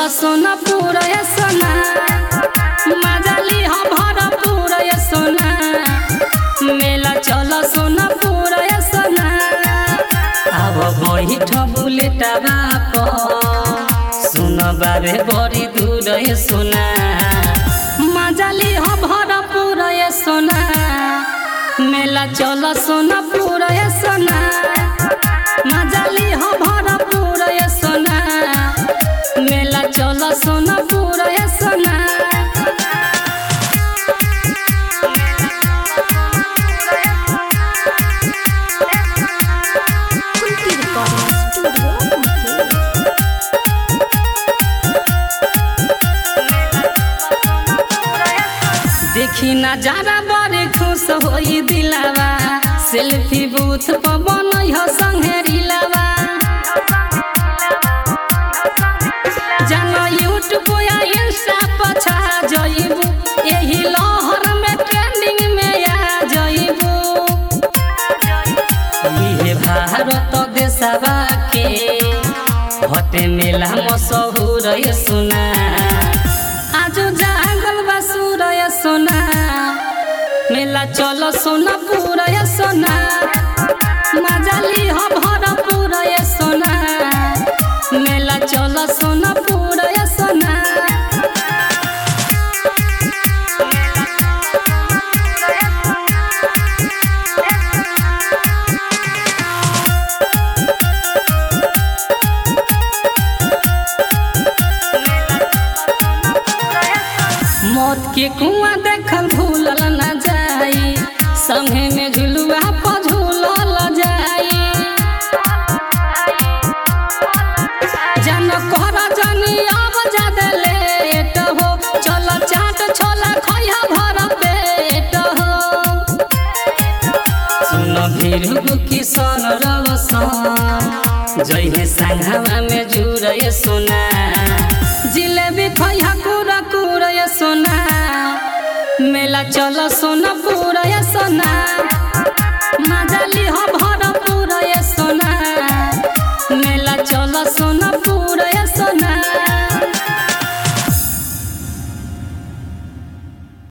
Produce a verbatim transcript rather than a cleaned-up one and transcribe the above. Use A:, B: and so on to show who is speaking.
A: सोनपुर ये सोना मजाली हो भरपूर ये सोना मेला चल सोनपुर ये सोना अब बैठ बुलेटा बाप सुन बारे बड़ी दूर ये सोना मजाली हो भरपूर ये सोना मेला चल सोनपुर ये सोना मजाली हो भरपूर ये सोना मेला चल सोनपुर ये सोना देखी नजारा बड़े खुश होई दिलावा सेल्फी बूथ पर बनई हो संघेरी लावा जानो यूट्यूब या इंस्टा पर छा जइबू एही लहर में ट्रेंडिंग में आ जइबू इहे भारत देशवा के हटे मेला मशहूर ये सुना आज जागल बसुर ये सोना मेला चल सोनपुर ये सोना मजाली हो भरपूर ये सोना मेला चल सोनपुर ये सोना मौत के कुआं देखल भूलल न जाई संगे में झुलुआ पर झूलल जाई जन कर जनी अब ज्यादा लेट हो चल चाट छोला खइहा भर पेट हो सुन भीरू किशन रवसन जइहे संघवा में जुरे सोना जिलेबी खइहा कुरा कुरा ये सोना मेला चल सोनपुर ये सोना मजाली हो भर